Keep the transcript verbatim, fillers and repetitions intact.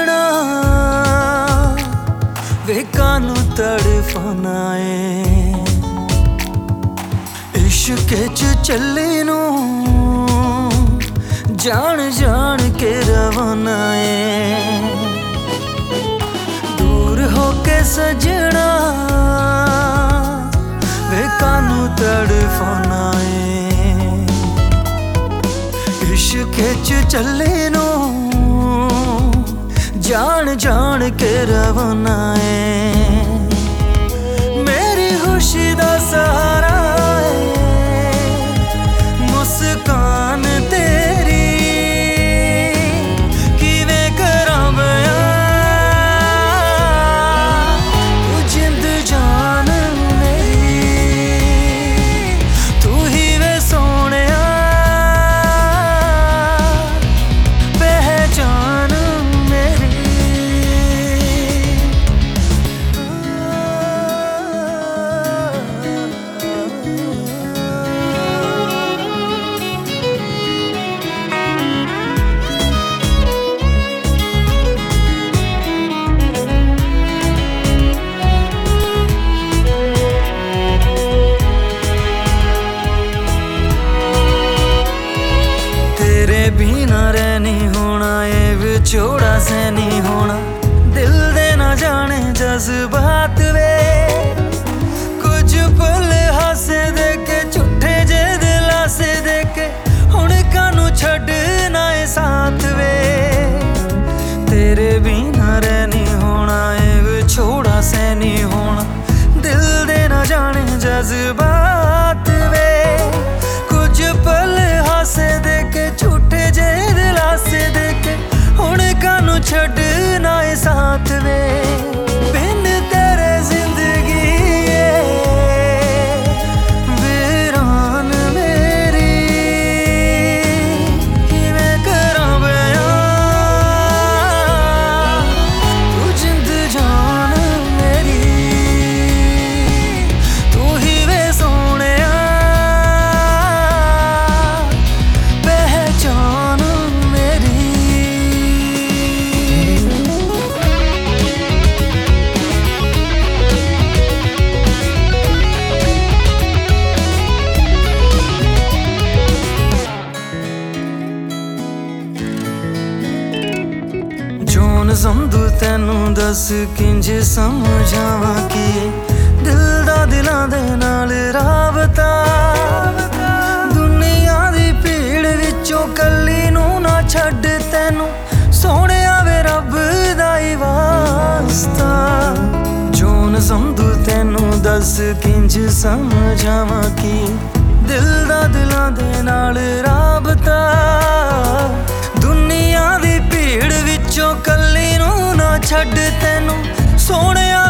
सजना वे कानू तड़फना है, इश्क च चले नू जान जान के रवाना है। दूर होके सजना वे कानू तड़फना है, इश्क च चले नू जान जान के रवाना है। मेरी खुशी दा सहारा है मुस्कान तेरी, किवें करां बयां तू जिंद जान मेरी, तू ही वे सोहणिया पहचान मेरी। बिना रह नहीं होना, ये विछोड़ा से नहीं होना, दिल दे ना जाने जज्बात वे। कुछ पल हासे दे के झूठे जे दिलासे दे के हुण कानू छड्डना है साथ वे। तेरे बिना रह नहीं होना, ये विछोड़ा से नहीं होना, दिल दे ना जाने जज्बात वे। कुछ पल हासे दे के झूठे जे दिलासे दे के हुण कानू छड्डना है साथ वे। बिन तेरे जिंदगी वीरान मेरी, किवें करां बयां तू जिंद जान मेरी, तू ही वे सोहणिया पहचान मेरी। जोन संधू तैनू दस किंज समझावा कि दिल दा दिलां दे नाल राबता। दुनिया दी भीड़ विचों कल्ली नू ना छड्ड तैनू सोहणिया वे रब दा ही वास्ता। जोन संधू तैनू दस किंज समझावा कि दिल दा दिलां दे नाल राबता। दुनिया दी भीड़ विचों कल्ली नू ना छड्ड तैनू सोहणिया